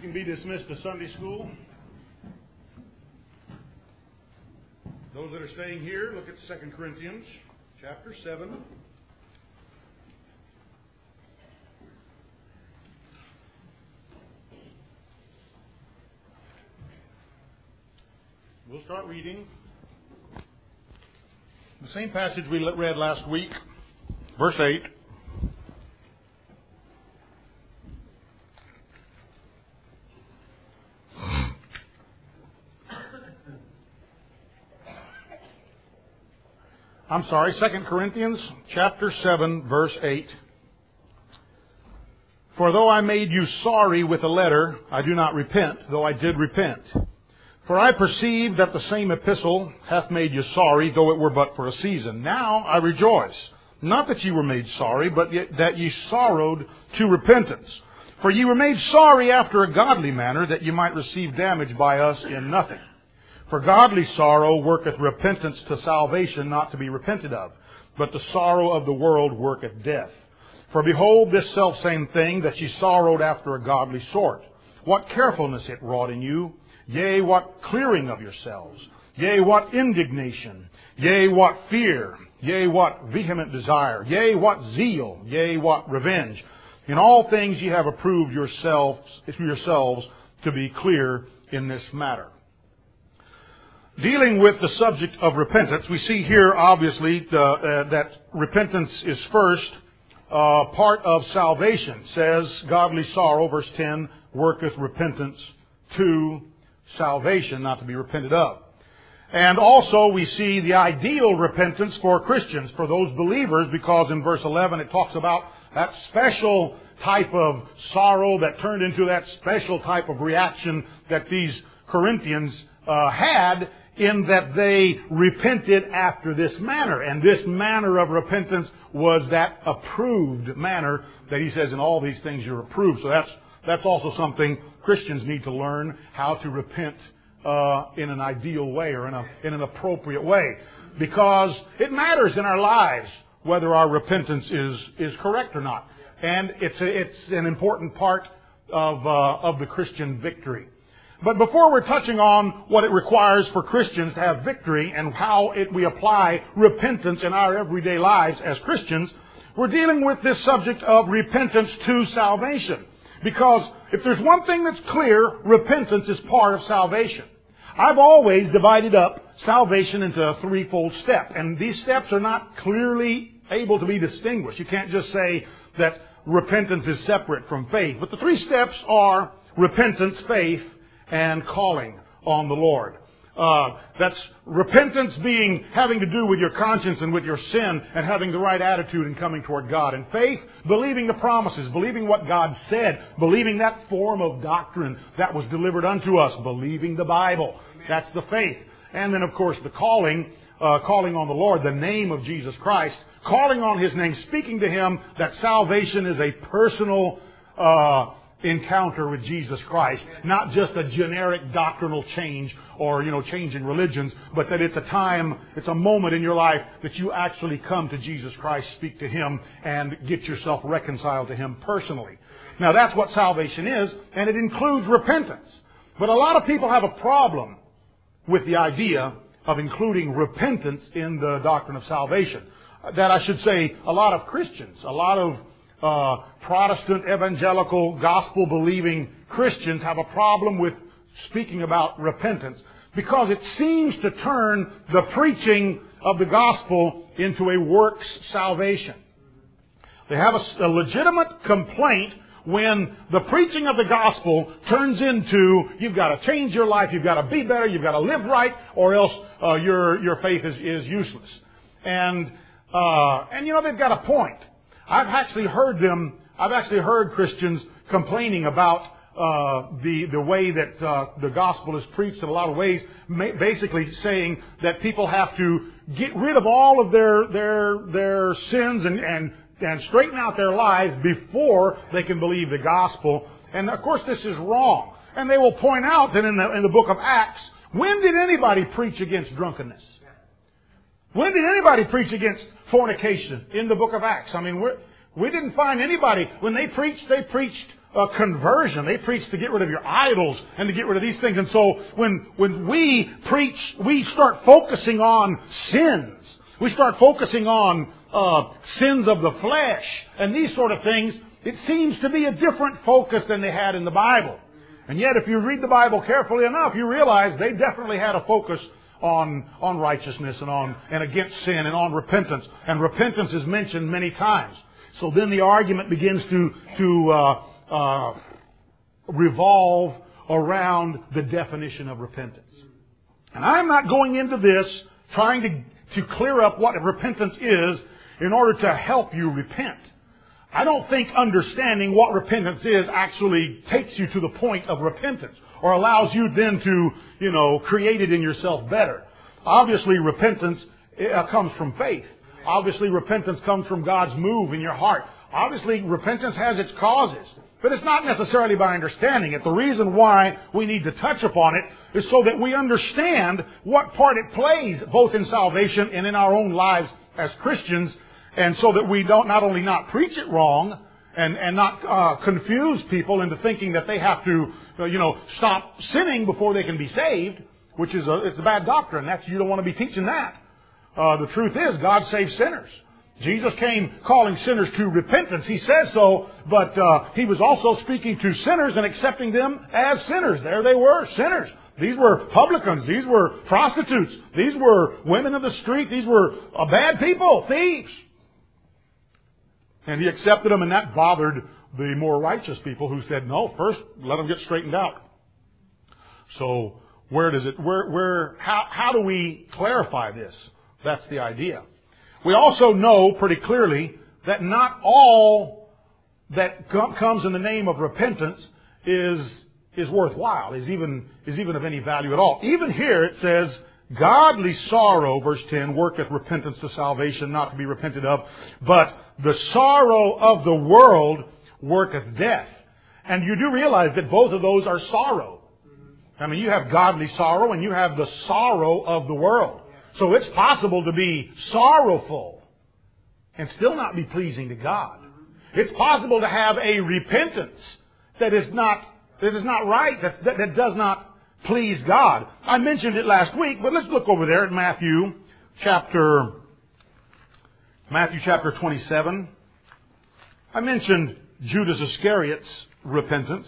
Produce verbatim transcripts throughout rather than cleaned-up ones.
can be dismissed to Sunday school. Those that are staying here, look at Second Corinthians chapter seven. We'll start reading the same passage we read last week, verse eight. I'm sorry, Second Corinthians chapter seven, verse eight. For though I made you sorry with a letter, I do not repent, though I did repent. For I perceive that the same epistle hath made you sorry, though it were but for a season. Now I rejoice, not that ye were made sorry, but yet that ye sorrowed to repentance. For ye were made sorry after a godly manner, that ye might receive damage by us in nothing. For godly sorrow worketh repentance to salvation, not to be repented of. But the sorrow of the world worketh death. For behold, this selfsame thing, that ye sorrowed after a godly sort. What carefulness it wrought in you! Yea, what clearing of yourselves! Yea, what indignation! Yea, what fear! Yea, what vehement desire! Yea, what zeal! Yea, what revenge! In all things ye have approved yourselves, yourselves to be clear in this matter. Dealing with the subject of repentance, we see here obviously uh, uh, that repentance is first uh, part of salvation. It says, godly sorrow, verse ten, worketh repentance to salvation, not to be repented of. And also we see the ideal repentance for Christians, for those believers, because in verse eleven it talks about that special type of sorrow that turned into that special type of reaction that these Corinthians uh, had, in that they repented after this manner. And this manner of repentance was that approved manner that he says, in all these things you're approved. So that's that's also something Christians need to learn, how to repent uh, in an ideal way, or in a in an appropriate way. Because it matters in our lives whether our repentance is is correct or not. And it's a, it's an important part of uh, of the Christian victory. But before we're touching on what it requires for Christians to have victory and how it, we apply repentance in our everyday lives as Christians, we're dealing with this subject of repentance to salvation. Because if there's one thing that's clear, repentance is part of salvation. I've always divided up salvation into a threefold step. And these steps are not clearly able to be distinguished. You can't just say that repentance is separate from faith. But the three steps are repentance, faith, and calling on the Lord. Uh, that's repentance being, having to do with your conscience and with your sin and having the right attitude and coming toward God. And faith, believing the promises, believing what God said, believing that form of doctrine that was delivered unto us, believing the Bible. That's the faith. And then, of course, the calling, uh, calling on the Lord, the name of Jesus Christ, calling on His name, speaking to Him that salvation is a personal uh encounter with Jesus Christ, not just a generic doctrinal change or, you know, change in religions, but that it's a time, it's a moment in your life that you actually come to Jesus Christ, speak to Him, and get yourself reconciled to Him personally. Now that's what salvation is, and it includes repentance. But a lot of people have a problem with the idea of including repentance in the doctrine of salvation. That I should say, a lot of Christians, a lot of Uh, Protestant, evangelical, gospel-believing Christians have a problem with speaking about repentance because it seems to turn the preaching of the gospel into a works salvation. They have a, a legitimate complaint when the preaching of the gospel turns into, you've got to change your life, you've got to be better, you've got to live right, or else uh, your your faith is, is useless. And uh, and you know, they've got a point. I've actually heard them, I've actually heard Christians complaining about uh, the the way that uh, the gospel is preached in a lot of ways, ma- basically saying that people have to get rid of all of their their their sins and, and, and straighten out their lives before they can believe the gospel. And of course this is wrong. And they will point out that in the, in the book of Acts, when did anybody preach against drunkenness? When did anybody preach against fornication in the book of Acts? I mean, we're, we didn't find anybody. When they preached, they preached uh, conversion. They preach to get rid of your idols and to get rid of these things. And so when, when we preach, we start focusing on sins. We start focusing on uh, sins of the flesh and these sort of things. It seems to be a different focus than they had in the Bible. And yet, if you read the Bible carefully enough, you realize they definitely had a focus on, on righteousness and on, and against sin and on repentance. And repentance is mentioned many times. So then the argument begins to, to, uh, uh, revolve around the definition of repentance. And I'm not going into this trying to, to clear up what repentance is in order to help you repent. I don't think understanding what repentance is actually takes you to the point of repentance or allows you then to, you know, create it in yourself better. Obviously, repentance uh, comes from faith. Obviously, repentance comes from God's move in your heart. Obviously, repentance has its causes. But it's not necessarily by understanding it. The reason why we need to touch upon it is so that we understand what part it plays both in salvation and in our own lives as Christians, and so that we don't not only not preach it wrong and, and not uh, confuse people into thinking that they have to, uh, you know, stop sinning before they can be saved, which is a, it's a bad doctrine. That's, you don't want to be teaching that. Uh, the truth is, God saves sinners. Jesus came calling sinners to repentance. He says so, but uh, He was also speaking to sinners and accepting them as sinners. There they were, sinners. These were publicans. These were prostitutes. These were women of the street. These were uh, bad people, thieves. And He accepted them, and that bothered the more righteous people who said, no, first let them get straightened out. So where does it, where, where, how, how do we clarify this? That's the idea. We also know pretty clearly that not all that com- comes in the name of repentance is, is worthwhile, is even, is even of any value at all. Even here it says, godly sorrow, verse ten, worketh repentance to salvation, not to be repented of, but the sorrow of the world worketh death. And you do realize that both of those are sorrow. I mean, you have godly sorrow and you have the sorrow of the world. So it's possible to be sorrowful and still not be pleasing to God. It's possible to have a repentance that is not, that is not right, that, that, that does not please God. I mentioned it last week, but let's look over there at Matthew chapter, Matthew chapter twenty-seven. I mentioned Judas Iscariot's repentance.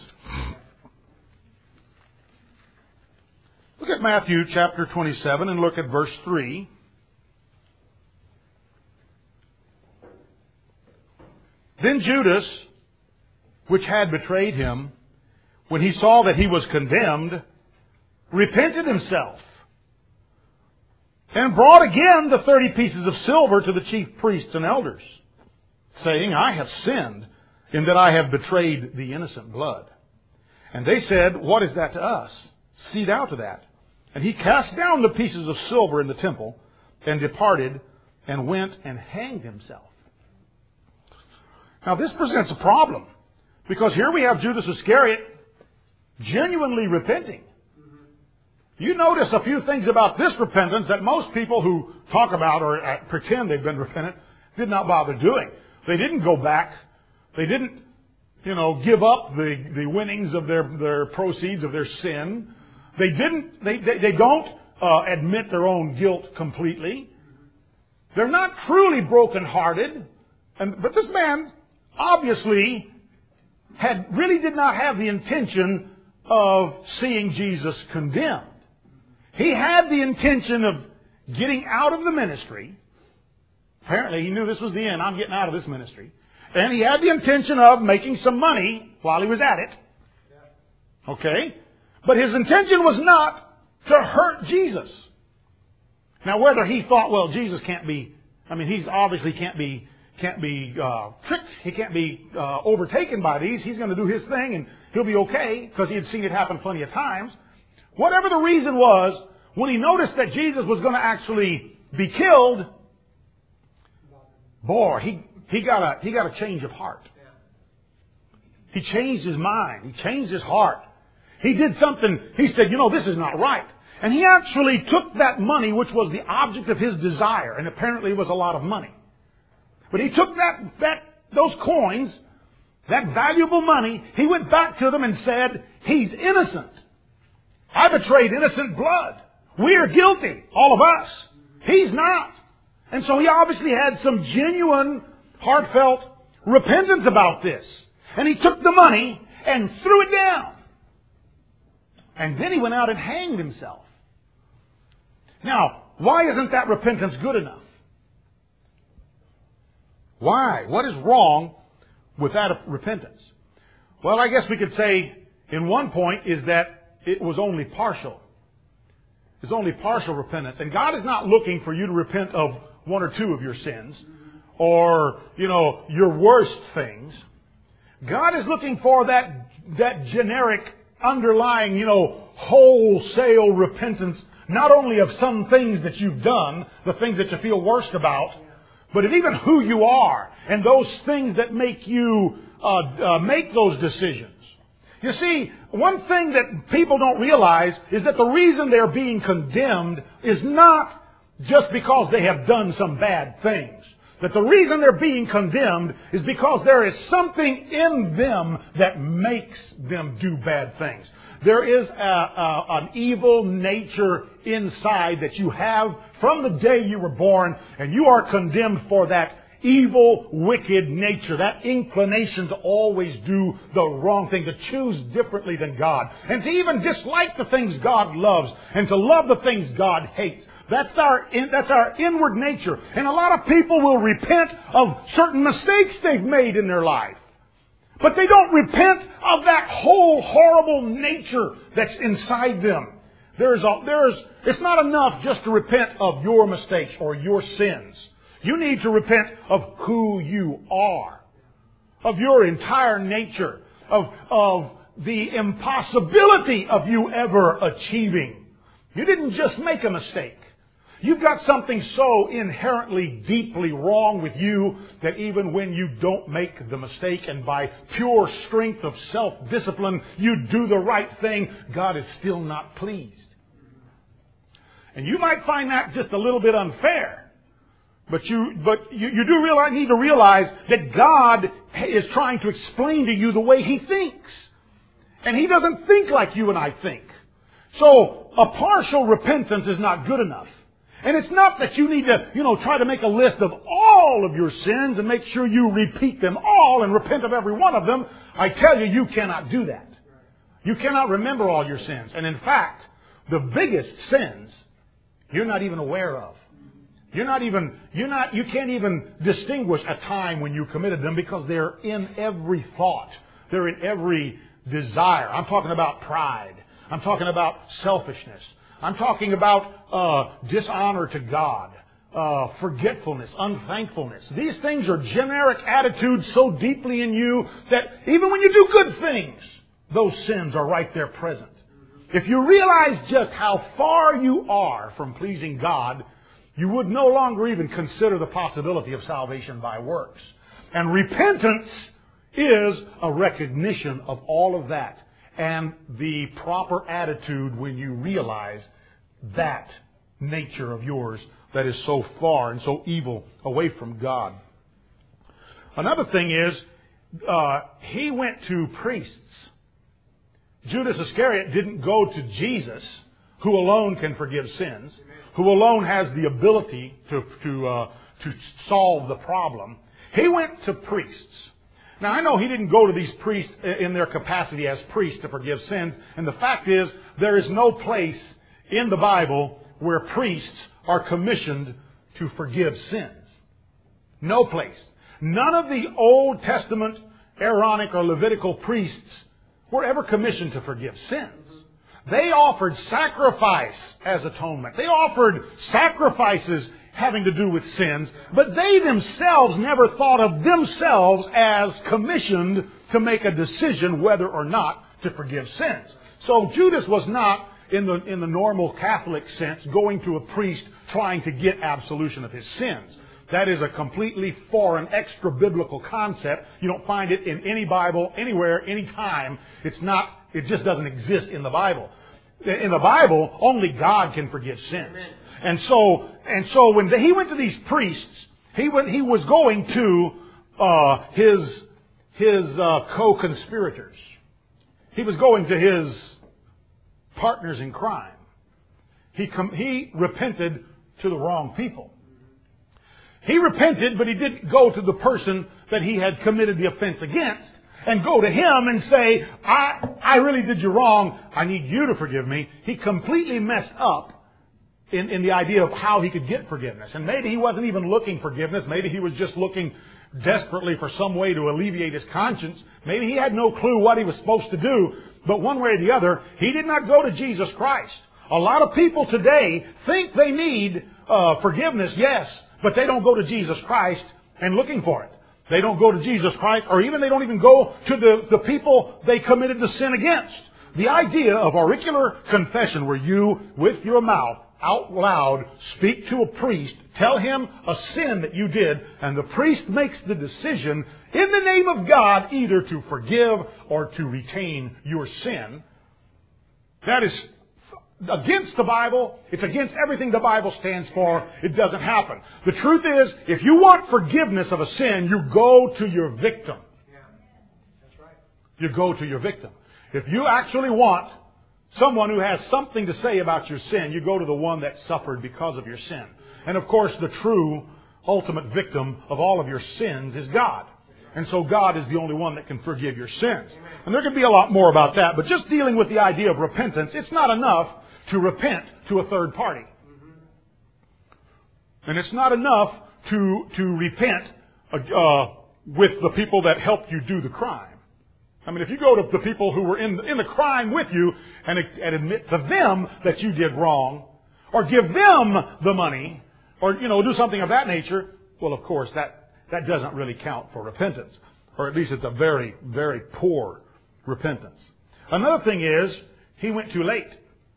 Look at Matthew chapter twenty-seven and look at verse three. Then Judas, which had betrayed him, when he saw that he was condemned, repented himself, and brought again the thirty pieces of silver to the chief priests and elders, saying, I have sinned in that I have betrayed the innocent blood. And they said, what is that to us? See thou to that. And he cast down the pieces of silver in the temple, and departed, and went and hanged himself. Now this presents a problem, because here we have Judas Iscariot genuinely repenting. You notice a few things about this repentance that most people who talk about or pretend they've been repentant did not bother doing. They didn't go back. They didn't, you know, give up the, the winnings of their, their proceeds of their sin. They didn't, they, they, they don't uh, admit their own guilt completely. They're not truly brokenhearted. And, but this man obviously had, really did not have the intention of seeing Jesus condemned. He had the intention of getting out of the ministry. Apparently he knew this was the end. I'm getting out of this ministry. And he had the intention of making some money while he was at it. Okay? But his intention was not to hurt Jesus. Now whether he thought, well, Jesus can't be, I mean, he's obviously can't be, can't be uh, tricked. He can't be uh, overtaken by these. He's going to do his thing and he'll be okay because he had seen it happen plenty of times. Whatever the reason was, when he noticed that Jesus was going to actually be killed, boy, he, he got a, he got a change of heart. He changed his mind. He changed his heart. He did something, he said, you know, this is not right. And he actually took that money, which was the object of his desire, and apparently it was a lot of money. But he took that, that, those coins, that valuable money, he went back to them and said, he's innocent. I betrayed innocent blood. We are guilty, all of us. He's not. And so he obviously had some genuine, heartfelt repentance about this. And he took the money and threw it down. And then he went out and hanged himself. Now, why isn't that repentance good enough? Why? What is wrong with that repentance? Well, I guess we could say in one point is that it was only partial. It's only partial repentance. And God is not looking for you to repent of one or two of your sins or, you know, your worst things. God is looking for that, that generic underlying, you know, wholesale repentance, not only of some things that you've done, the things that you feel worst about, but of even who you are and those things that make you uh, uh, make those decisions. You see, one thing that people don't realize is that the reason they're being condemned is not just because they have done some bad things. That the reason they're being condemned is because there is something in them that makes them do bad things. There is a, a, an evil nature inside that you have from the day you were born, and you are condemned for that evil, wicked nature, that inclination to always do the wrong thing, to choose differently than God, and to even dislike the things God loves, and to love the things God hates. That's our, that's our inward nature. And a lot of people will repent of certain mistakes they've made in their life. But they don't repent of that whole horrible nature that's inside them. There's a, there's, it's not enough just to repent of your mistakes or your sins. You need to repent of who you are, of your entire nature, of, of the impossibility of you ever achieving. You didn't just make a mistake. You've got something so inherently, deeply wrong with you that even when you don't make the mistake and by pure strength of self-discipline you do the right thing, God is still not pleased. And you might find that just a little bit unfair. But you, but you, you do realize, need to realize that God is trying to explain to you the way He thinks. And He doesn't think like you and I think. So a partial repentance is not good enough. And it's not that you need to, you know, try to make a list of all of your sins and make sure you repeat them all and repent of every one of them. I tell you, you cannot do that. You cannot remember all your sins. And in fact, the biggest sins you're not even aware of. You're not even, you're not, you can't even distinguish a time when you committed them because they're in every thought. They're in every desire. I'm talking about pride. I'm talking about selfishness. I'm talking about uh, dishonor to God, uh, forgetfulness, unthankfulness. These things are generic attitudes so deeply in you that even when you do good things, those sins are right there present. If you realize just how far you are from pleasing God, you would no longer even consider the possibility of salvation by works. And repentance is a recognition of all of that and the proper attitude when you realize that nature of yours that is so far and so evil away from God. Another thing is, uh, he went to priests. Judas Iscariot didn't go to Jesus, who alone can forgive sins, who alone has the ability to to uh, to solve the problem. He went to priests. Now, I know he didn't go to these priests in their capacity as priests to forgive sins. And the fact is, there is no place in the Bible where priests are commissioned to forgive sins. No place. None of the Old Testament Aaronic or Levitical priests were ever commissioned to forgive sins. They offered sacrifice as atonement. They offered sacrifices having to do with sins, but they themselves never thought of themselves as commissioned to make a decision whether or not to forgive sins. So Judas was not, in the, in the normal Catholic sense, going to a priest trying to get absolution of his sins. That is a completely foreign, extra-biblical concept. You don't find it in any Bible, anywhere, any time. It's not, it just doesn't exist in the Bible. In the Bible, only God can forgive sins. Amen. And so, and so when he went to these priests, he went, he was going to uh, his his uh, co-conspirators. He was going to his partners in crime. He, com- he repented to the wrong people. He repented, but he didn't go to the person that he had committed the offense against and go to him and say, I, I really did you wrong. I need you to forgive me. He completely messed up in, in the idea of how he could get forgiveness. And maybe he wasn't even looking forgiveness. Maybe he was just looking desperately for some way to alleviate his conscience. Maybe he had no clue what he was supposed to do. But one way or the other, he did not go to Jesus Christ. A lot of people today think they need uh, forgiveness, yes, but they don't go to Jesus Christ and looking for it. They don't go to Jesus Christ, or even they don't even go to the, the people they committed the sin against. The idea of auricular confession, where you, with your mouth, out loud, speak to a priest, tell him a sin that you did, and the priest makes the decision in the name of God either to forgive or to retain your sin. That is against the Bible. It's against everything the Bible stands for. It doesn't happen. The truth is, if you want forgiveness of a sin, you go to your victim. Yeah, that's right. You go to your victim. If you actually want someone who has something to say about your sin, you go to the one that suffered because of your sin. And of course, the true, ultimate victim of all of your sins is God. And so God is the only one that can forgive your sins. And there could be a lot more about that, but just dealing with the idea of repentance, it's not enough to repent to a third party. And it's not enough to, to repent uh, with the people that helped you do the crime. I mean, if you go to the people who were in, in the crime with you and, and admit to them that you did wrong, or give them the money, or, you know, do something of that nature, well, of course, that, that doesn't really count for repentance. Or at least it's a very, very poor repentance. Another thing is, he went too late.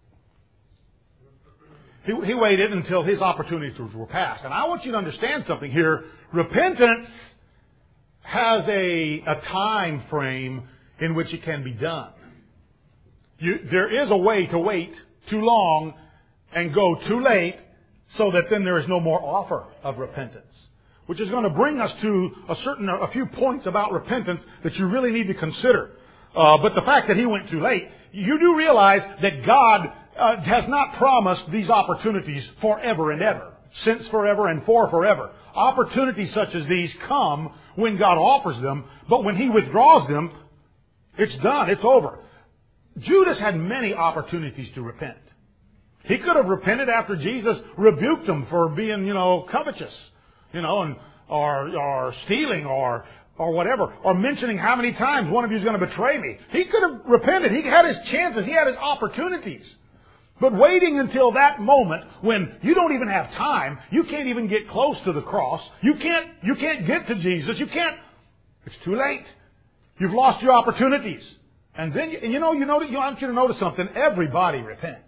He, he waited until his opportunities were past. And I want you to understand something here. Repentance has a, a time frame in which it can be done. You, there is a way to wait too long and go too late so that then there is no more offer of repentance. Which is going to bring us to a certain, a few points about repentance that you really need to consider. Uh, but the fact that he went too late, you do realize that God uh, has not promised these opportunities forever and ever. Since forever and for forever. Opportunities such as these come when God offers them, but when he withdraws them, it's done, it's over. Judas had many opportunities to repent. He could have repented after Jesus rebuked him for being, you know, covetous, you know, and or or stealing or or whatever, or mentioning how many times one of you is going to betray me. He could have repented. He had his chances. He had his opportunities. But waiting until that moment when you don't even have time, you can't even get close to the cross, you can't, you can't get to Jesus, you can't, it's too late. You've lost your opportunities. And then, you, and you know, you know, I want you to notice something. Everybody repents.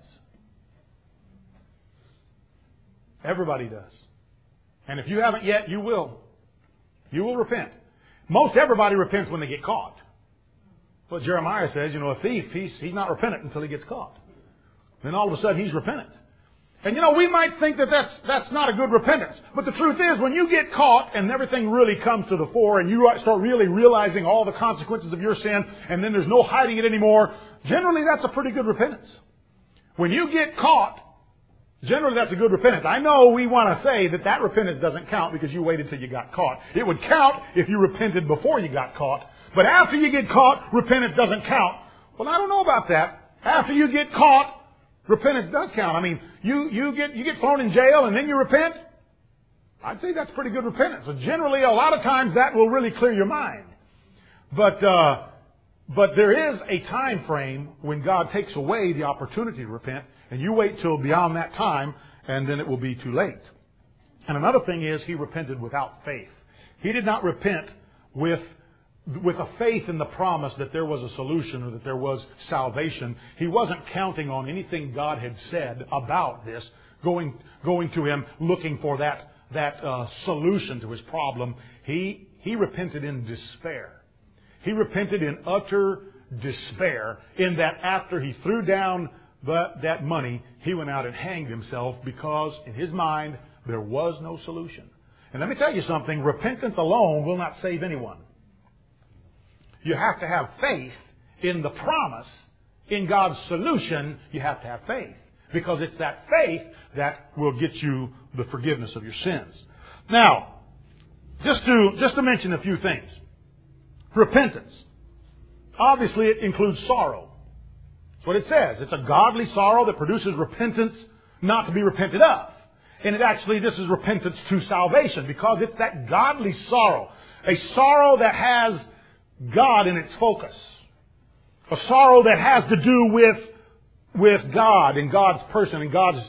Everybody does. And if you haven't yet, you will. You will repent. Most everybody repents when they get caught. Well, Jeremiah says, you know, a thief, he's, he's not repentant until he gets caught. Then all of a sudden he's repentant. And you know, we might think that that's, that's not a good repentance. But the truth is, when you get caught and everything really comes to the fore and you start really realizing all the consequences of your sin and then there's no hiding it anymore, generally that's a pretty good repentance. When you get caught, generally that's a good repentance. I know we want to say that that repentance doesn't count because you waited till you got caught. It would count if you repented before you got caught. But after you get caught, repentance doesn't count. Well, I don't know about that. After you get caught, repentance does count. I mean, you, you get you get thrown in jail and then you repent. I'd say that's pretty good repentance. So generally, a lot of times that will really clear your mind. But uh, but there is a time frame when God takes away the opportunity to repent, and you wait till beyond that time, and then it will be too late. And another thing is, he repented without faith. He did not repent with with a faith in the promise that there was a solution or that there was salvation. He wasn't counting on anything God had said about this, going going to him, looking for that that uh, solution to his problem. He he repented in despair. He repented in utter despair, in that after he threw down the, that money, he went out and hanged himself because in his mind there was no solution. And let me tell you something, repentance alone will not save anyone. you have to have faith in the promise, in God's solution. You have to have faith, because it's that faith that will get you the forgiveness of your sins. Now, just to, just to mention a few things. Repentance. Obviously, it includes sorrow. That's what it says. It's a godly sorrow that produces repentance not to be repented of. And it actually, this is repentance to salvation, because it's that godly sorrow. A sorrow that has God in its focus. A sorrow that has to do with, with God and God's person and God's...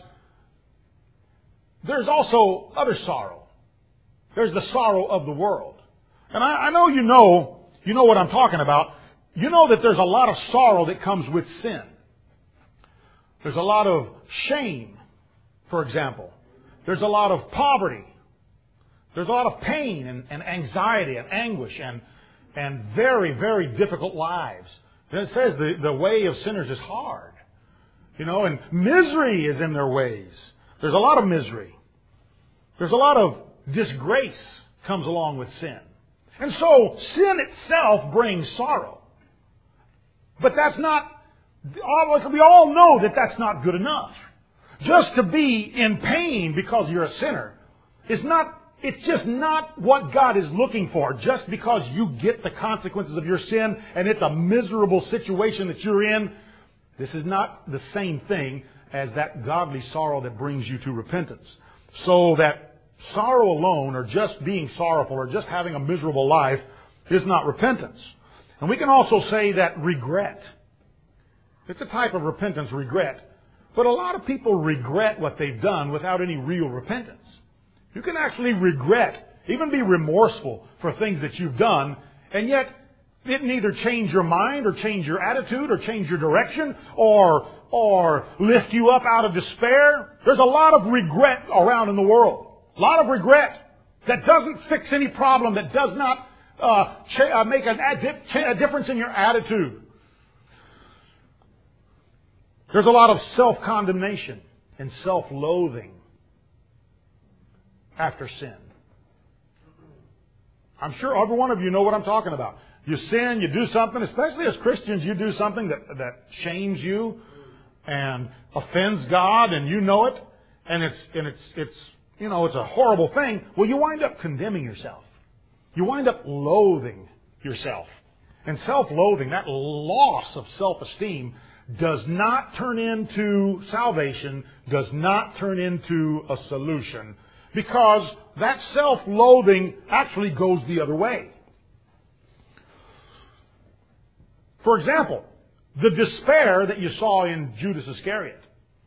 There's also other sorrow. There's the sorrow of the world. And I, I know you know, you know what I'm talking about. You know that there's a lot of sorrow that comes with sin. There's a lot of shame, for example. There's a lot of poverty. There's a lot of pain and, and anxiety and anguish and, and very, very difficult lives. And it says the, the way of sinners is hard. You know, and misery is in their ways. There's a lot of misery. There's a lot of disgrace comes along with sin. And so sin itself brings sorrow. But that's not, we all know that that's not good enough. Just to be in pain because you're a sinner is not, it's just not what God is looking for. Just because you get the consequences of your sin and it's a miserable situation that you're in, this is not the same thing as that godly sorrow that brings you to repentance. So that sorrow alone, or just being sorrowful, or just having a miserable life, is not repentance. And we can also say that regret. It's a type of repentance, regret. But a lot of people regret what they've done without any real repentance. You can actually regret, even be remorseful for things that you've done, and yet it neither change your mind or change your attitude or change your direction or, or lift you up out of despair. There's a lot of regret around in the world. A lot of regret that doesn't fix any problem, that does not uh, ch- uh, make an, a difference in your attitude. There's a lot of self-condemnation and self-loathing after sin. I'm sure every one of you know what I'm talking about. You sin, you do something, especially as Christians, you do something that, that shames you and offends God, and you know it, and it's, and it's, it's, you know, it's a horrible thing. Well, you wind up condemning yourself. You wind up loathing yourself. And self-loathing, that loss of self-esteem, does not turn into salvation, does not turn into a solution, because that self-loathing actually goes the other way. For example, the despair that you saw in Judas Iscariot,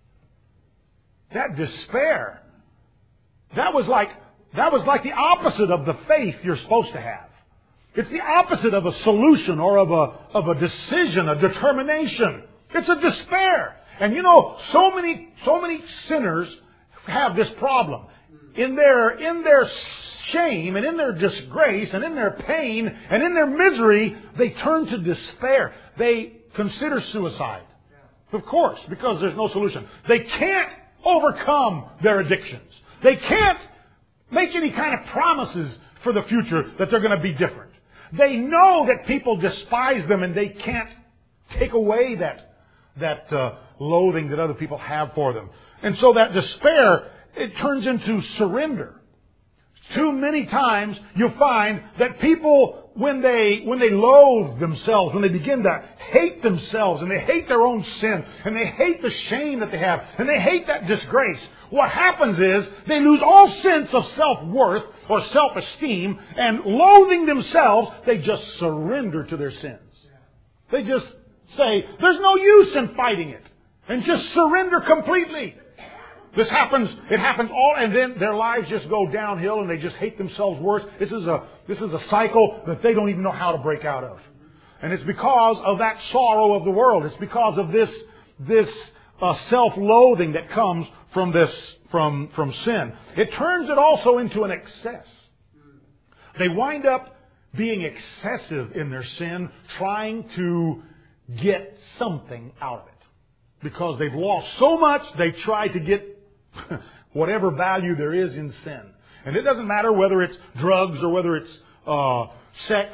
that despair, that was like, that was like the opposite of the faith you're supposed to have. It's the opposite of a solution or of a, of a decision, a determination. It's a despair. And you know, so many, so many sinners have this problem. In their, in their shame and in their disgrace and in their pain and in their misery, they turn to despair. They consider suicide. Of course, because there's no solution. They can't overcome their addictions. They can't make any kind of promises for the future that they're going to be different. They know that people despise them and they can't take away that that uh, loathing that other people have for them. And so that despair, it turns into surrender. Too many times you'll find that people, when they when they loathe themselves, when they begin to hate themselves, and they hate their own sin, and they hate the shame that they have, and they hate that disgrace, what happens is they lose all sense of self-worth or self-esteem, and loathing themselves, they just surrender to their sins. They just say, there's no use in fighting it, and just surrender completely. This happens, it happens all, and then their lives just go downhill and they just hate themselves worse. This is a, this is a cycle that they don't even know how to break out of. And it's because of that sorrow of the world. It's because of this, this uh, self-loathing that comes from this, from, from sin. It turns it also into an excess. They wind up being excessive in their sin, trying to get something out of it. Because they've lost so much, they try to get whatever value there is in sin. And it doesn't matter whether it's drugs or whether it's uh, sex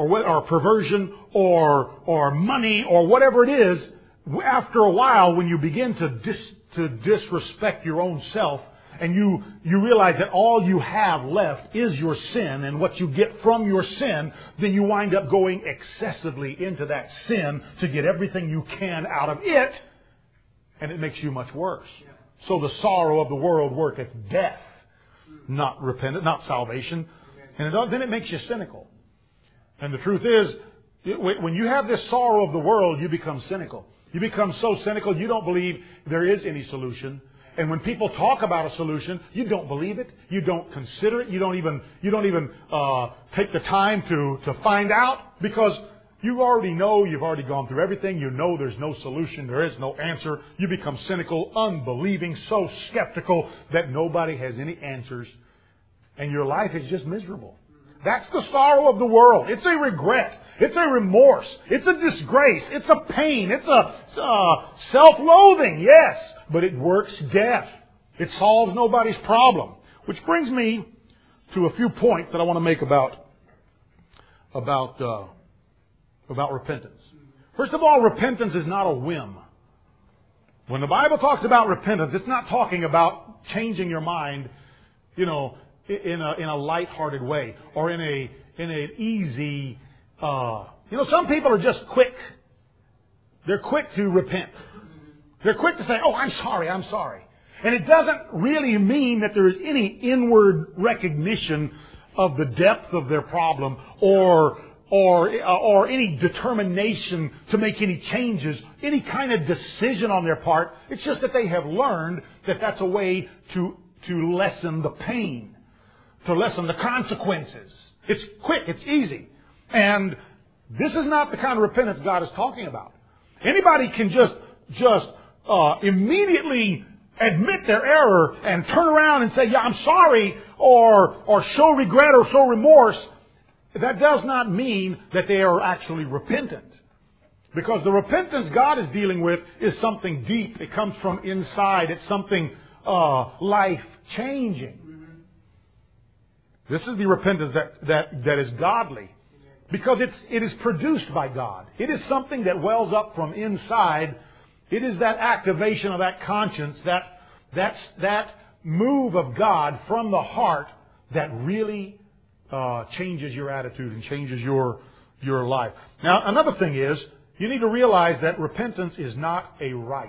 or, or perversion or, or money or whatever it is, after a while when you begin to dis, to disrespect your own self, and you, you realize that all you have left is your sin and what you get from your sin, then you wind up going excessively into that sin to get everything you can out of it, and it makes you much worse. So the sorrow of the world worketh death, not repentance, not salvation. And it, then it makes you cynical. And the truth is, when you have this sorrow of the world, you become cynical. You become so cynical you don't believe there is any solution. And when people talk about a solution, you don't believe it. You don't consider it. You don't even you don't even uh, take the time to to find out, because you already know. You've already gone through everything. You know there's no solution. There is no answer. You become cynical, unbelieving, so skeptical that nobody has any answers, and your life is just miserable. That's the sorrow of the world. It's a regret. It's a remorse. It's a disgrace. It's a pain. It's a uh, self-loathing, yes. But it works death. It solves nobody's problem. Which brings me to a few points that I want to make about, about, uh, about repentance. First of all, repentance is not a whim. When the Bible talks about repentance, it's not talking about changing your mind, you know, in a, in a light-hearted way or in a, in an easy, uh, you know, some people are just quick. They're quick to repent. They're quick to say, oh, I'm sorry, I'm sorry. And it doesn't really mean that there is any inward recognition of the depth of their problem or, or, uh, or any determination to make any changes, any kind of decision on their part. It's just that they have learned that that's a way to, to lessen the pain, to lessen the consequences. It's quick, it's easy. And this is not the kind of repentance God is talking about. Anybody can just, just, uh, immediately admit their error and turn around and say, yeah, I'm sorry, or, or show regret or show remorse. That does not mean that they are actually repentant. Because the repentance God is dealing with is something deep. It comes from inside. It's something, uh, life-changing. This is the repentance that, that, that is godly. Because it's, it is produced by God. It is something that wells up from inside. It is that activation of that conscience, that, that, that move of God from the heart that really uh, changes your attitude and changes your, your life. Now, another thing is, you need to realize that repentance is not a right.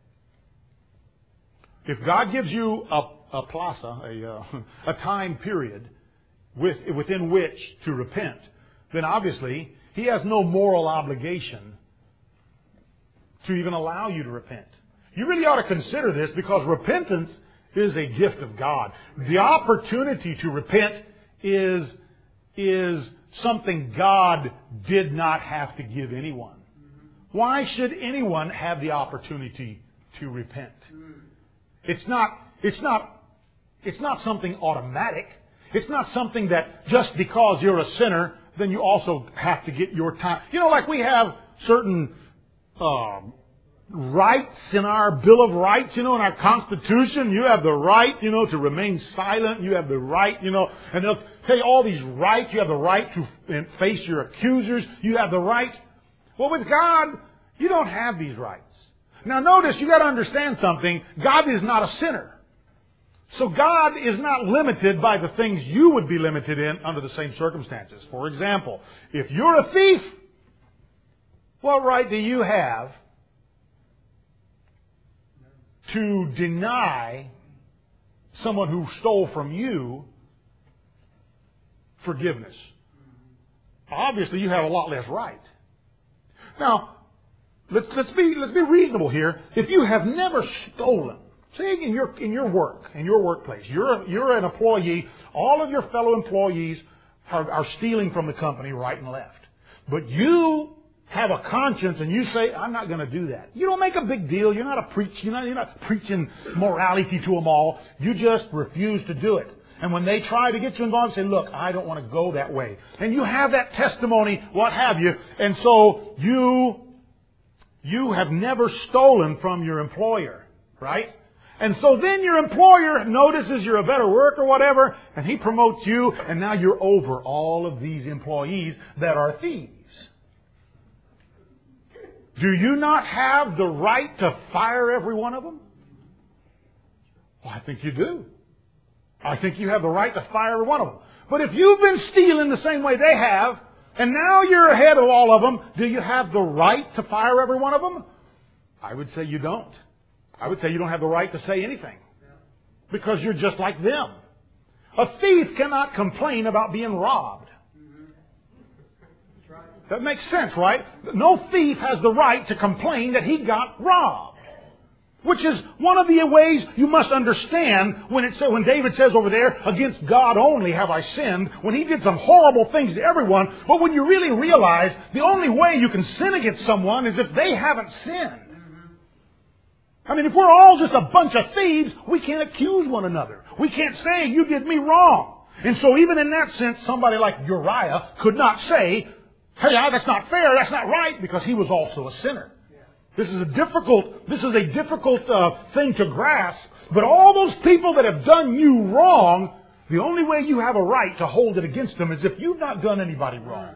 If God gives you a, a plaza, a, uh, a time period with, within which to repent, then obviously He has no moral obligation to even allow you to repent. You really ought to consider this, because repentance is a gift of God. The opportunity to repent is, is something God did not have to give anyone. Why should anyone have the opportunity to repent? It's not, it's not, it's not something automatic. It's not something that just because you're a sinner, then you also have to get your time. You know, like we have certain um, rights in our Bill of Rights, you know, in our Constitution. You have the right, you know, to remain silent. You have the right, you know, and they'll say all these rights. You have the right to face your accusers. You have the right. Well, with God, you don't have these rights. Now notice, you got to understand something. God is not a sinner. So God is not limited by the things you would be limited in under the same circumstances. For example, if you're a thief, what right do you have to deny someone who stole from you forgiveness? Obviously, you have a lot less right. Now, let's, let's be, let's be reasonable here. If you have never stolen, say in your, in your work, in your workplace, you're, you're an employee, all of your fellow employees are, are stealing from the company right and left. But you have a conscience and you say, I'm not going to do that. You don't make a big deal. You're not a preach, you're not, you're not preaching morality to them all. You just refuse to do it. And when they try to get you involved, say, look, I don't want to go that way. And you have that testimony, what have you. And so you, you have never stolen from your employer, right? And so then your employer notices you're a better worker or whatever, and he promotes you, and now you're over all of these employees that are thieves. Do you not have the right to fire every one of them? Well, I think you do. I think you have the right to fire every one of them. But if you've been stealing the same way they have, and now you're ahead of all of them, do you have the right to fire every one of them? I would say you don't. I would say you don't have the right to say anything. Because you're just like them. A thief cannot complain about being robbed. That makes sense, right? No thief has the right to complain that he got robbed. Which is one of the ways you must understand when it when David says over there, against God only have I sinned, when he did some horrible things to everyone. But when you really realize the only way you can sin against someone is if they haven't sinned. I mean, if we're all just a bunch of thieves, we can't accuse one another. We can't say, you did me wrong. And so even in that sense, somebody like Uriah could not say, hey, that's not fair, that's not right, because he was also a sinner. This is a difficult, this is a difficult uh, thing to grasp. But all those people that have done you wrong, the only way you have a right to hold it against them is if you've not done anybody wrong.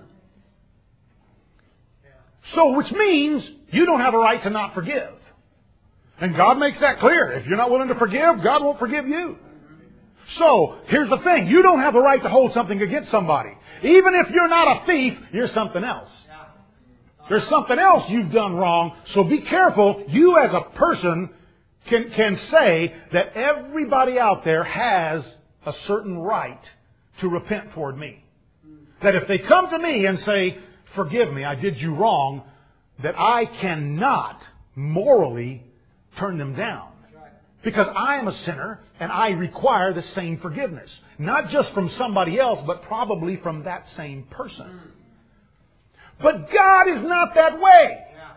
So, which means you don't have a right to not forgive. And God makes that clear. If you're not willing to forgive, God won't forgive you. So, here's the thing. You don't have the right to hold something against somebody. Even if you're not a thief, you're something else. There's something else you've done wrong. So be careful. You as a person can, can say that everybody out there has a certain right to repent toward me. That if they come to me and say, forgive me, I did you wrong, that I cannot morally turn them down. Because I am a sinner and I require the same forgiveness. Not just from somebody else, but probably from that same person. But God is not that way.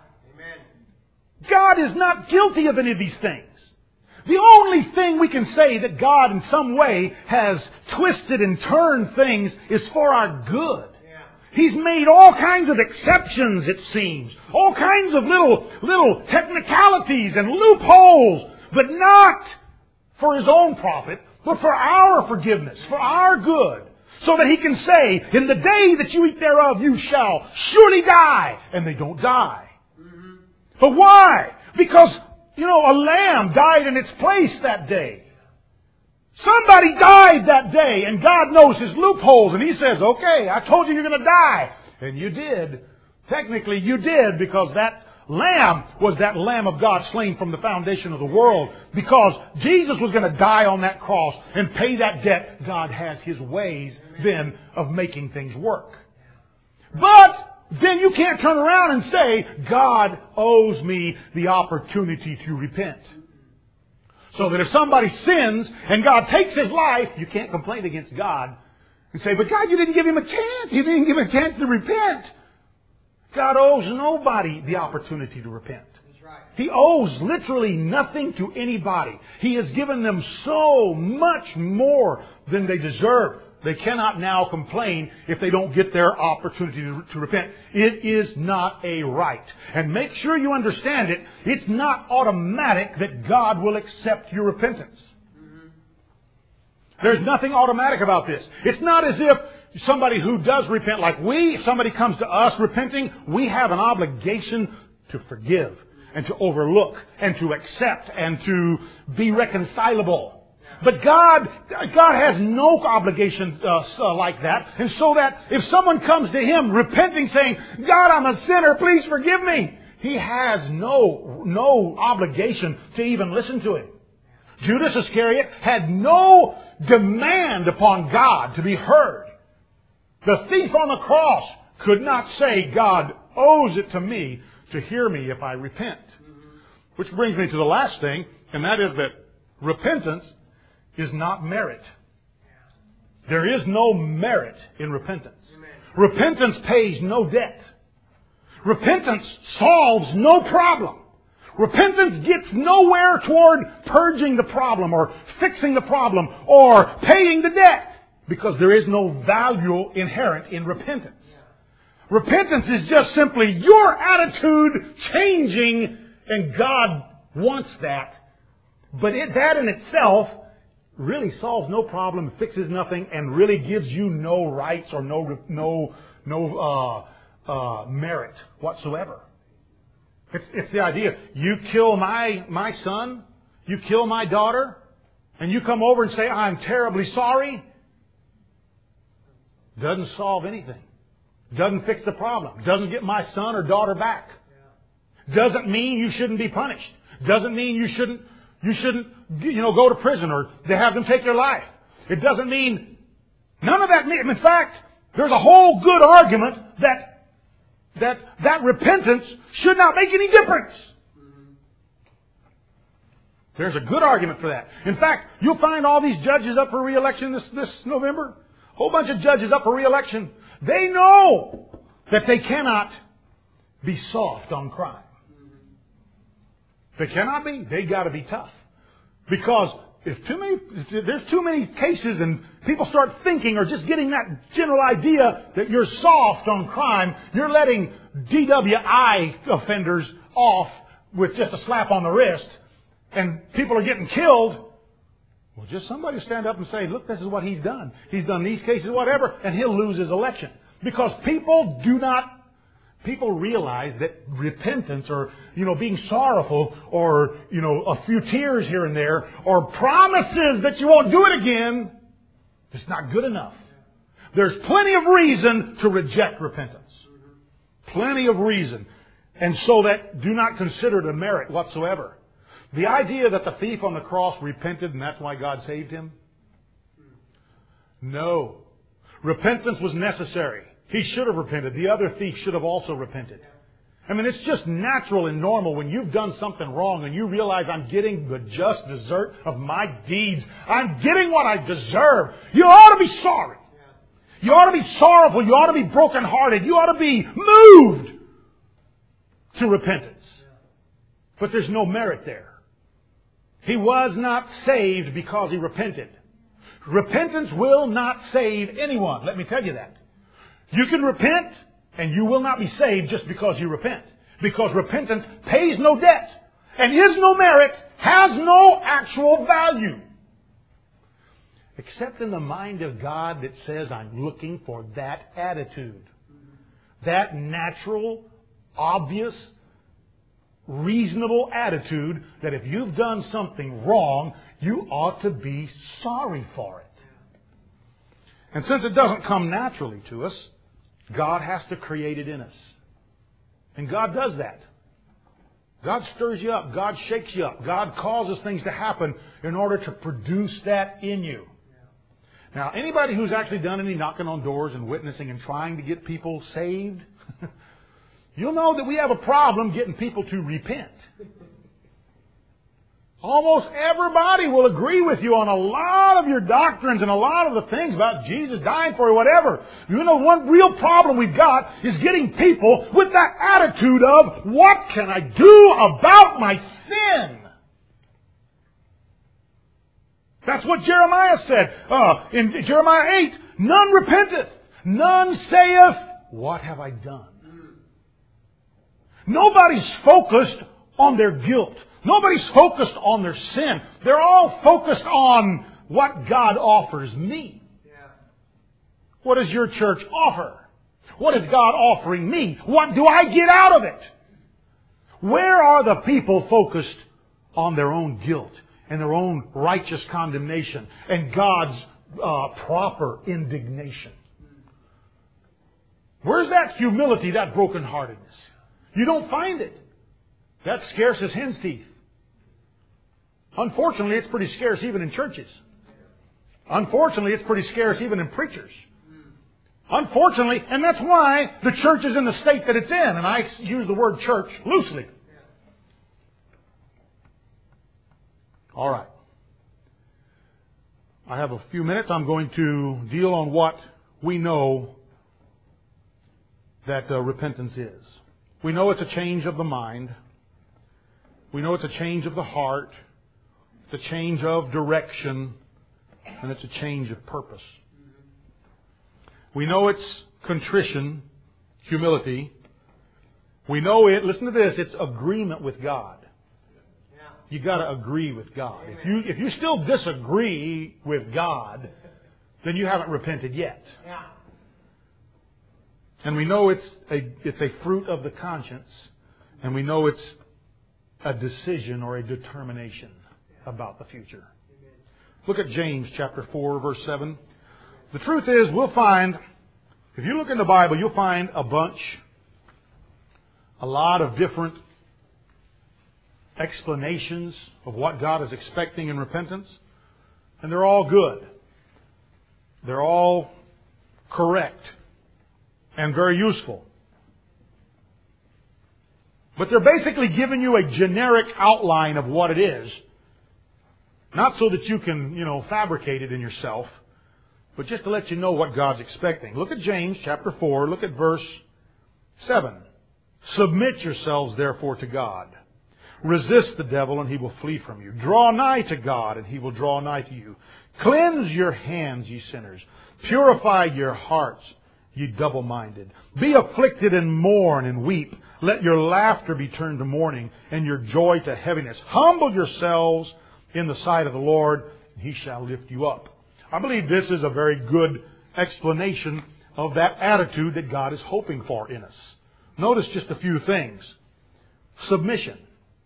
God is not guilty of any of these things. The only thing we can say that God in some way has twisted and turned things is for our good. He's made all kinds of exceptions, it seems. All kinds of little, little technicalities and loopholes. But not for His own profit, but for our forgiveness, for our good. So that He can say, in the day that you eat thereof, you shall surely die. And they don't die. Mm-hmm. But why? Because, you know, a lamb died in its place that day. Somebody died that day, and God knows His loopholes, and He says, okay, I told you you're going to die. And you did. Technically, you did, because that lamb was that Lamb of God slain from the foundation of the world. Because Jesus was going to die on that cross and pay that debt. God has His ways then of making things work. But then you can't turn around and say, God owes me the opportunity to repent. So that if somebody sins and God takes his life, you can't complain against God and say, but God, you didn't give him a chance. You didn't give him a chance to repent. God owes nobody the opportunity to repent. That's right. He owes literally nothing to anybody. He has given them so much more than they deserve. They cannot now complain if they don't get their opportunity to, to repent. It is not a right. And make sure you understand it. It's not automatic that God will accept your repentance. Mm-hmm. There's nothing automatic about this. It's not as if somebody who does repent like we, if somebody comes to us repenting, we have an obligation to forgive and to overlook and to accept and to be reconcilable. But God, God has no obligation uh, like that. And so that if someone comes to Him repenting, saying, God, I'm a sinner, please forgive me, He has no, no obligation to even listen to Him. Judas Iscariot had no demand upon God to be heard. The thief on the cross could not say, God owes it to me to hear me if I repent. Which brings me to the last thing, and that is that repentance is not merit. There is no merit in repentance. Amen. Repentance pays no debt. Repentance solves no problem. Repentance gets nowhere toward purging the problem or fixing the problem or paying the debt, because there is no value inherent in repentance. Repentance is just simply your attitude changing, and God wants that. But it, that in itself really solves no problem, fixes nothing, and really gives you no rights or no no no uh, uh, merit whatsoever. It's, it's the idea: you kill my my son, you kill my daughter, and you come over and say, "I'm terribly sorry." Doesn't solve anything. Doesn't fix the problem. Doesn't get my son or daughter back. Doesn't mean you shouldn't be punished. Doesn't mean you shouldn't you shouldn't you know go to prison or they have them take their life. It doesn't mean none of that. In fact, there's a whole good argument that that that repentance should not make any difference. There's a good argument for that. In fact, you'll find all these judges up for re-election this, this November. A whole bunch of judges up for re-election. They know that they cannot be soft on crime. They cannot be. They got to be tough. Because if too many, if there's too many cases and people start thinking or just getting that general idea that you're soft on crime, you're letting D W I offenders off with just a slap on the wrist, and people are getting killed. Well, just somebody stand up and say, look, this is what he's done. He's done these cases, whatever, and he'll lose his election. Because people do not, people realize that repentance or, you know, being sorrowful or, you know, a few tears here and there or promises that you won't do it again, it's not good enough. There's plenty of reason to reject repentance. Plenty of reason. And so that do not consider it a merit whatsoever. The idea that the thief on the cross repented and that's why God saved him? No. Repentance was necessary. He should have repented. The other thief should have also repented. I mean, it's just natural and normal when you've done something wrong and you realize I'm getting the just desert of my deeds. I'm getting what I deserve. You ought to be sorry. You ought to be sorrowful. You ought to be brokenhearted. You ought to be moved to repentance. But there's no merit there. He was not saved because he repented. Repentance will not save anyone. Let me tell you that. You can repent and you will not be saved just because you repent. Because repentance pays no debt and is no merit, has no actual value. Except in the mind of God that says, I'm looking for that attitude. That natural, obvious, reasonable attitude that if you've done something wrong, you ought to be sorry for it. And since it doesn't come naturally to us, God has to create it in us. And God does that. God stirs you up. God shakes you up. God causes things to happen in order to produce that in you. Now, anybody who's actually done any knocking on doors and witnessing and trying to get people saved, you'll know that we have a problem getting people to repent. Almost everybody will agree with you on a lot of your doctrines and a lot of the things about Jesus dying for you, whatever. You know, one real problem we've got is getting people with that attitude of, what can I do about my sin? That's what Jeremiah said. Uh, in Jeremiah eight, none repenteth, none saith, what have I done? Nobody's focused on their guilt. Nobody's focused on their sin. They're all focused on what God offers me. Yeah. What does your church offer? What is God offering me? What do I get out of it? Where are the people focused on their own guilt and their own righteous condemnation and God's uh, proper indignation? Where's that humility, that brokenheartedness? You don't find it. That's scarce as hen's teeth. Unfortunately, it's pretty scarce even in churches. Unfortunately, it's pretty scarce even in preachers. Unfortunately, and that's why the church is in the state that it's in. And I use the word church loosely. All right. I have a few minutes. I'm going to deal on what we know that uh, repentance is. We know it's a change of the mind. We know it's a change of the heart. It's a change of direction. And it's a change of purpose. We know it's contrition, humility. We know it, listen to this, it's agreement with God. You got to agree with God. If you if you still disagree with God, then you haven't repented yet. Yeah. And we know it's a it's a fruit of the conscience, and we know it's a decision or a determination about the future. Look at James chapter four, verse seven. The truth is, we'll find, if you look in the Bible, you'll find a bunch, a lot of different explanations of what God is expecting in repentance. And they're all good. They're all correct and very useful. But they're basically giving you a generic outline of what it is. Not so that you can, you know, fabricate it in yourself, but just to let you know what God's expecting. Look at James chapter four. Look at verse seven. Submit yourselves therefore to God. Resist the devil and he will flee from you. Draw nigh to God and he will draw nigh to you. Cleanse your hands, ye sinners. Purify your hearts, ye double-minded. Be afflicted and mourn and weep. Let your laughter be turned to mourning and your joy to heaviness. Humble yourselves in the sight of the Lord, and he shall lift you up. I believe this is a very good explanation of that attitude that God is hoping for in us. Notice just a few things. Submission.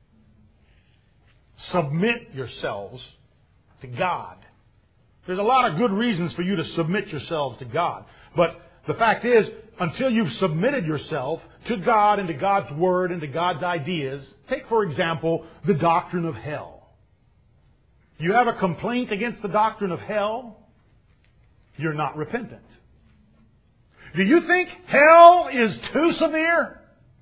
Submit yourselves to God. There's a lot of good reasons for you to submit yourselves to God. But the fact is, until you've submitted yourself to God and to God's Word and to God's ideas, take, for example, the doctrine of hell. You have a complaint against the doctrine of hell, you're not repentant. Do you think hell is too severe?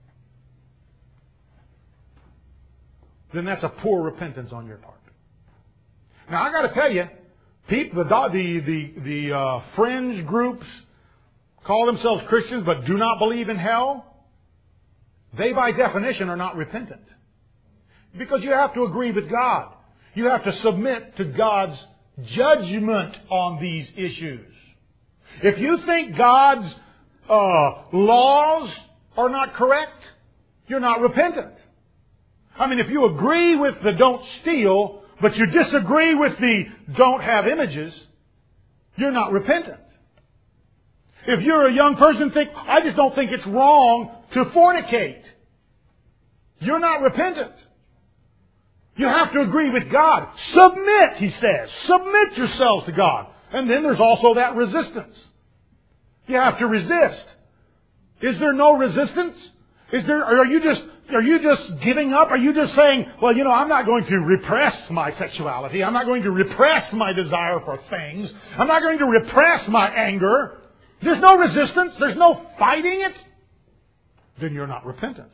Then that's a poor repentance on your part. Now I got to tell you, people, the the the, the uh, fringe groups call themselves Christians but do not believe in hell. They, by definition, are not repentant, because you have to agree with God. You have to submit to God's judgment on these issues. If you think God's uh, laws are not correct, you're not repentant. I mean, if you agree with the don't steal, but you disagree with the don't have images, you're not repentant. If you're a young person and think, I just don't think it's wrong to fornicate, you're not repentant. You have to agree with God. Submit, he says. Submit yourselves to God. And then there's also that resistance. You have to resist. Is there no resistance? Is there, are you just, are you just giving up? Are you just saying, well, you know, I'm not going to repress my sexuality. I'm not going to repress my desire for things. I'm not going to repress my anger. There's no resistance. There's no fighting it. Then you're not repentant.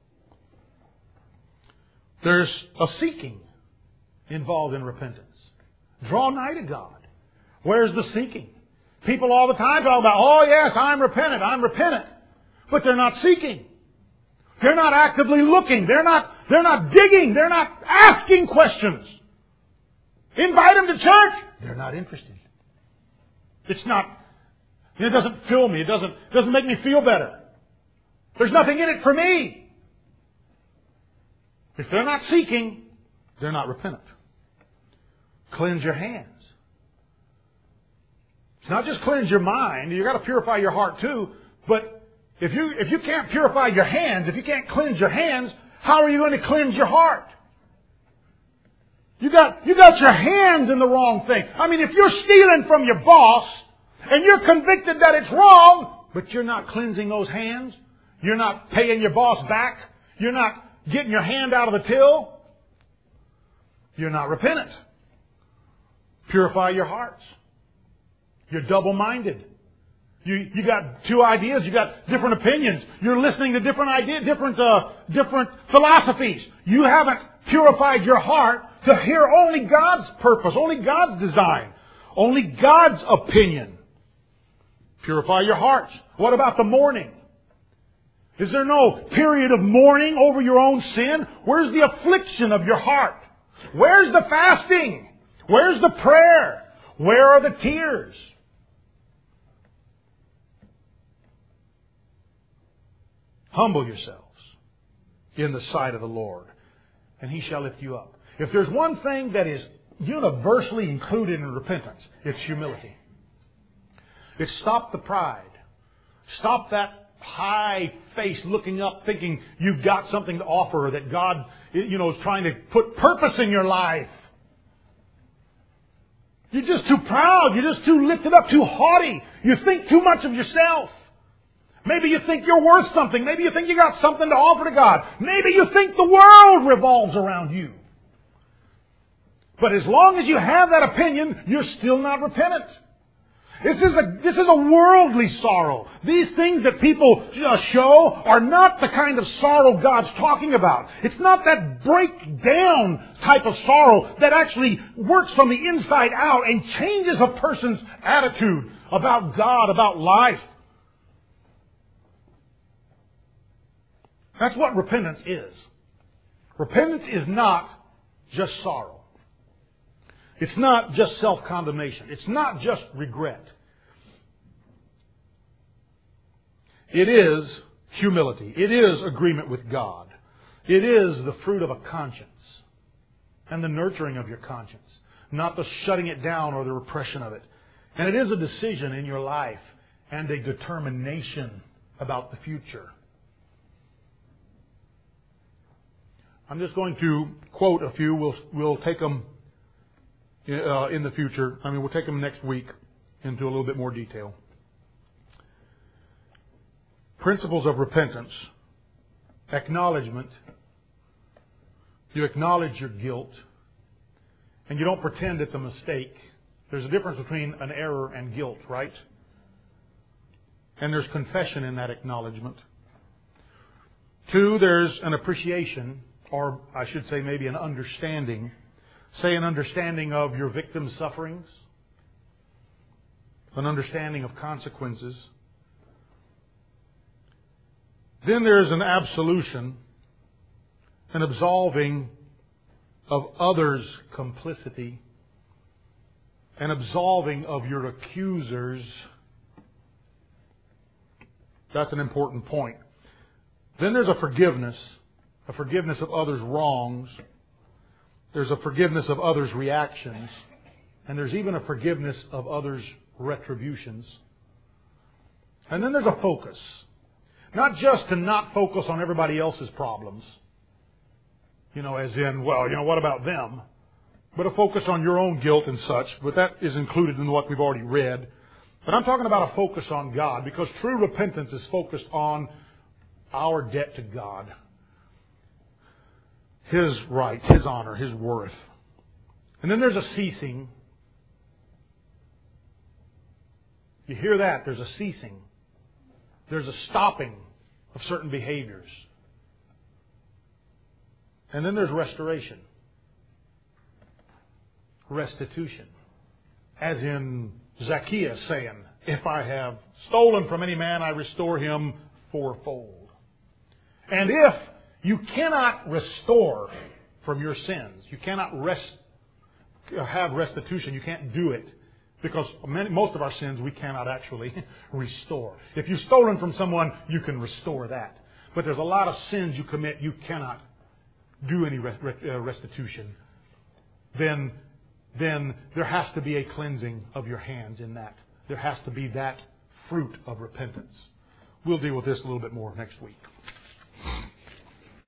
There's a seeking involved in repentance. Draw nigh to God. Where's the seeking? People all the time talk about, oh yes, I'm repentant, I'm repentant. But they're not seeking. They're not actively looking. They're not, they're not digging. They're not asking questions. Invite them to church. They're not interested. It's not, it doesn't fill me. It doesn't, it doesn't make me feel better. There's nothing in it for me. If they're not seeking, they're not repentant. Cleanse your hands. It's not just cleanse your mind. You've got to purify your heart too. But if you, if you can't purify your hands, if you can't cleanse your hands, how are you going to cleanse your heart? You got, you got your hands in the wrong thing. I mean, if you're stealing from your boss and you're convicted that it's wrong, but you're not cleansing those hands, you're not paying your boss back, you're not getting your hand out of the till, you're not repentant. Purify your hearts. You're double-minded. You, you got two ideas, you got different opinions. You're listening to different ideas, different, uh, different philosophies. You haven't purified your heart to hear only God's purpose, only God's design, only God's opinion. Purify your hearts. What about the mourning? Is there no period of mourning over your own sin? Where's the affliction of your heart? Where's the fasting? Where's the prayer? Where are the tears? Humble yourselves in the sight of the Lord, and He shall lift you up. If there's one thing that is universally included in repentance, it's humility. It's stop the pride. Stop that high face looking up thinking you've got something to offer, that God, you know, is trying to put purpose in your life. You're just too proud. You're just too lifted up, too haughty. You think too much of yourself. Maybe you think you're worth something. Maybe you think you got something to offer to God. Maybe you think the world revolves around you. But as long as you have that opinion, you're still not repentant. This is a, this is a worldly sorrow. These things that people show are not the kind of sorrow God's talking about. It's not that breakdown type of sorrow that actually works from the inside out and changes a person's attitude about God, about life. That's what repentance is. Repentance is not just sorrow. It's not just self-condemnation. It's not just regret. It is humility. It is agreement with God. It is the fruit of a conscience and the nurturing of your conscience, not the shutting it down or the repression of it. And it is a decision in your life and a determination about the future. I'm just going to quote a few. We'll, we'll take them uh, in the future. I mean, we'll take them next week into a little bit more detail. Principles of repentance. Acknowledgement. You acknowledge your guilt. And you don't pretend it's a mistake. There's a difference between an error and guilt, right? And there's confession in that acknowledgement. Two, there's an appreciation, or I should say maybe an understanding. Say an understanding of your victim's sufferings. An understanding of consequences. Then there's an absolution, an absolving of others' complicity, an absolving of your accusers. That's an important point. Then there's a forgiveness, a forgiveness of others' wrongs. There's a forgiveness of others' reactions. And there's even a forgiveness of others' retributions. And then there's a focus. Not just to not focus on everybody else's problems. You know, as in, well, you know, what about them? But a focus on your own guilt and such. But that is included in what we've already read. But I'm talking about a focus on God, because true repentance is focused on our debt to God. His rights, His honor, His worth. And then there's a ceasing. You hear that? There's a ceasing. There's a stopping of certain behaviors. And then there's restoration. Restitution. As in Zacchaeus saying, if I have stolen from any man, I restore him fourfold. And if you cannot restore from your sins, you cannot rest, have restitution, you can't do it, because many, most of our sins we cannot actually restore. If you've stolen from someone, you can restore that. But there's a lot of sins you commit you cannot do any restitution. Then, then there has to be a cleansing of your hands in that. There has to be that fruit of repentance. We'll deal with this a little bit more next week.